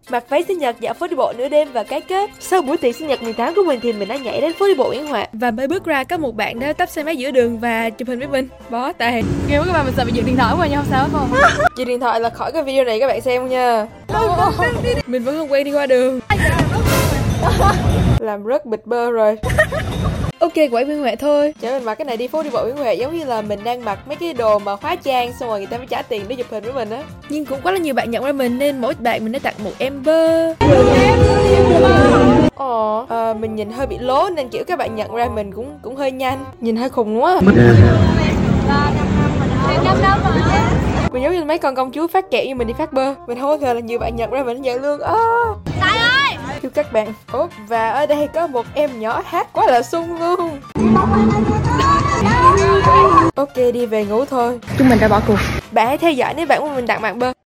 mặc váy sinh nhật dạo phố đi bộ nửa đêm và cái kết. Sau buổi tiệc sinh nhật 18 của mình thì mình đã nhảy đến phố đi bộ Nguyễn Hòa và mới bước ra có một bạn đó tấp xe máy giữa đường và chụp hình với mình. Bó tay. Ghê quá các bạn, mình sợ bị giật điện thoại của nhau sao không? Chị điện thoại là khỏi cái video này các bạn xem nha. Mình vẫn không quen đi qua đường. Làm rớt bịch bơ rồi. Ok, quẩy Nguyễn Huệ thôi. Chả mình mặc cái này đi phố đi bộ Nguyễn Huệ giống như là mình đang mặc mấy cái đồ mà hóa trang xong rồi người ta mới trả tiền để chụp hình với mình á. Nhưng cũng quá là nhiều bạn nhận ra mình nên mỗi bạn mình đã tặng một Ember. Mình nhìn hơi bị lố nên kiểu các bạn nhận ra mình cũng hơi nhanh. Nhìn hơi khùng quá. Mình giống như mấy con công chúa phát kẹo như mình đi phát bơ. Mình không có ngờ là nhiều bạn nhận ra mình vậy luôn. Tài ơi! Thưa các bạn. Và ở đây có một em nhỏ hát quá là sung luôn. Ok, đi về ngủ thôi. Chúng mình đã bỏ cuộc. Bạn hãy theo dõi nếu bạn muốn mình tặng bạn bơ.